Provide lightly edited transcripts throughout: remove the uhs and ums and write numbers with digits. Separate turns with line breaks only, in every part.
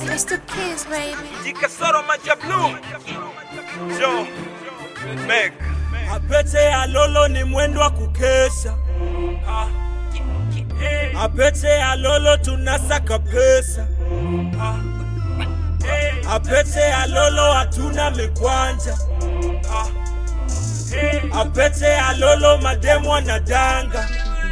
It's the kids, baby.
Jikasoro Majablu Joe Meg
Apete ya lolo ni mwendo wa kukesha. Apete ya lolo tunasaka pesa. Apete ya lolo hatuna mikwanja. Apete ya lolo mademu wanadanga.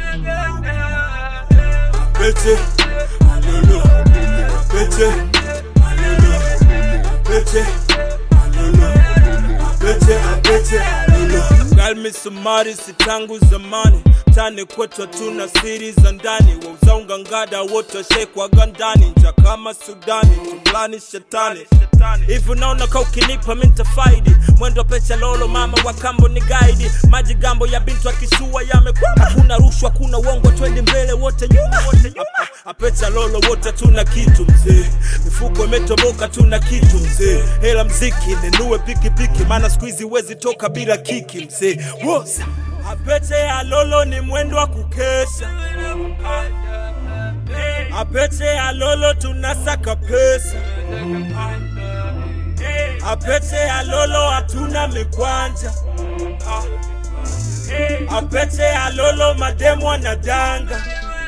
Apete ya lolo, apete ya lolo, apete ya lolo, apete ya lolo. Girl misumari si tangu zamani, tani kwetu tuna siri za ndani. Wauza unga ngada wote shekwa gandani, nja kama Sudani, tumlani shetani. If unaona ka ukinipa minta faidi, mwendo pecha lolo mama wa kambo ni guide. Maji gambo ya bintu akishua yamekwama, kuna rushwa kuna uongo twende mbele wote nyuma. Apecha lolo wote tuna kitu mzee, mifuko imetoboka tuna kitu mzee. Hela mziki nenue piki piki, maana squeezy wezi toka bila kiki mzee. Woza apete ya lolo ni mwendo wa kukesha. Apete ya lolo tunasaka pesa. Apete ya lolo hatuna mikwanja. Apete ya lolo mademu wanadanga.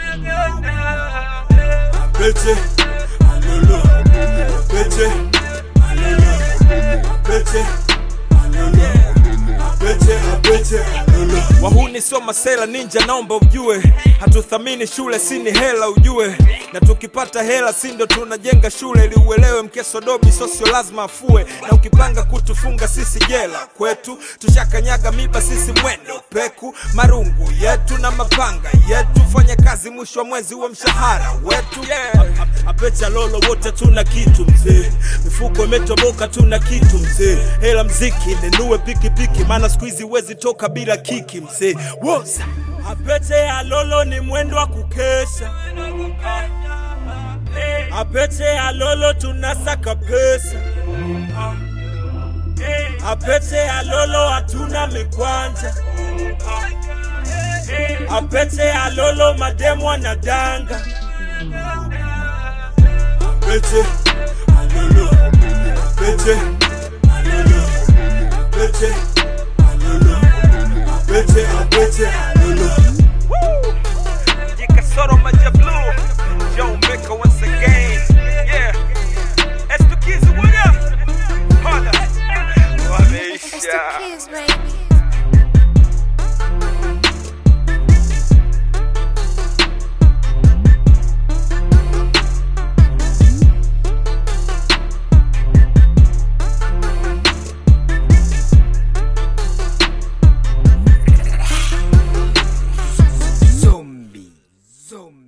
Apete ya lolo, apete ya lolo, apete ya lolo, apete ya lolo. Wahuni sio masela ninja naomba ujue, hatuthamini shule sini hela ujue. Na tukipata hela sindo tunajenga shule, ili uelewe mkeso dobi sosio lazima afue. Na ukipanga kutufunga sisi jela kwetu, tushakanyaga miba sisi mwendo peku. Marungu yetu na mapanga yetu, fanya kazi mwisho wa mwezi wa mshahara wetu. Apecha lolo wote tuna kitu mzee, mifuko imetoboka tuna kitu mzee. Hela mziki nenue piki piki, maana squeezy wezi toka bila kiki mzee. Woza apete ya lolo ni mwendo wa kukesha. Apete ya lolo tunasaka pesa. Apete ya lolo hatuna mikwanja. Apete ya lolo mademu wanadanga. Apete ya lolo, apete ya lolo, apete ya lolo, apete ya lolo.
Jikasoro Majablu Joe Mecca once again. Yeah, it's the kids, what up? Holla
It's the kids, baby.
Zombie.